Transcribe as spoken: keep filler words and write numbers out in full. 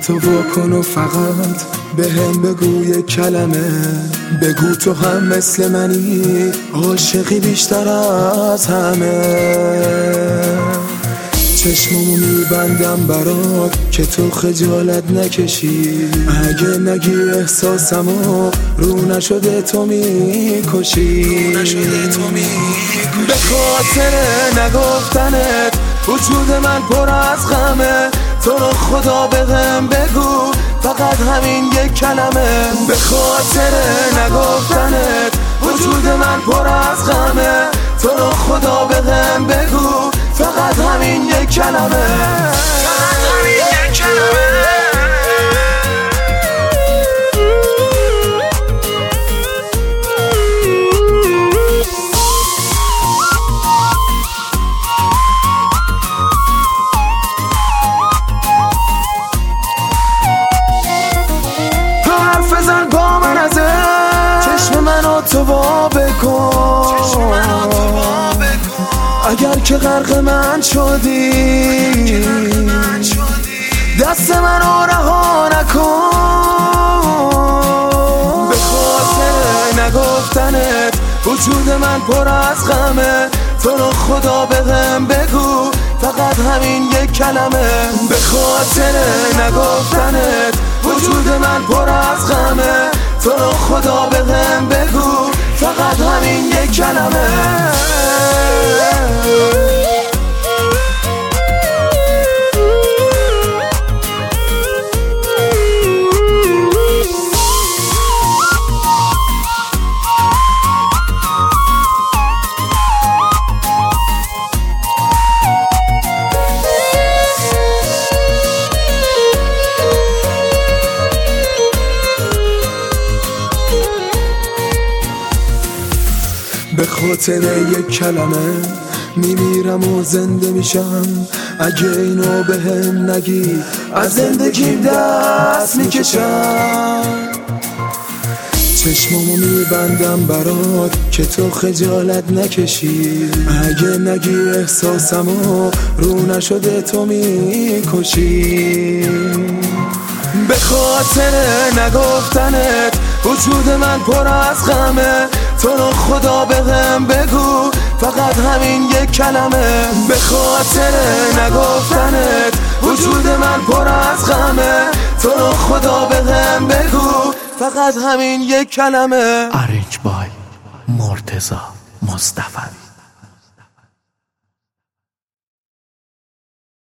تو واکن و فقط به هم بگو یک کلمه، بگو تو هم مثل منی عاشقی بیشتر از همه. چشممو میبندم برات که تو خجالت نکشی، اگه نگی احساسمو رو نشده تو میکشی. به خاطر نگفتنت وجود من پر از غمه، تو رو خدا بهم بگو فقط همین یک کلمه. به خاطر نگفتنت وجود من پر از غمه، تو رو خدا بهم بگو فقط همین یک کلمه، فقط همین یک کلمه. بزن با من ازت، چشم منو تو وا بکن، اگر که غرق من شدی دست منو رها نکن. به خاطر نگفتنت وجود من پر از غمه، تو رو خدا بهم بگو فقط همین یک کلمه. به خاطر نگفتنت وجود من پر از غمه، تو رو خدا بهم بگو فقط همین یک کلمه. به خاطر یک کلمه میمیرم و زنده میشم، اگه اینو به هم نگی از زندگیم دست میکشم. چشمامو میبندم برات که تو خجالت نکشی، اگه نگی احساسمو رو نشده تو میکشی. به خاطر نگفتنت وجود من پر از غمه، تو رو خدا بهم بگو فقط همین یک کلمه. به خاطر نگفتنت وجود من پر از غمه، تو رو خدا بهم بگو فقط همین یک کلمه. ارنج بای مرتضی مصطفی.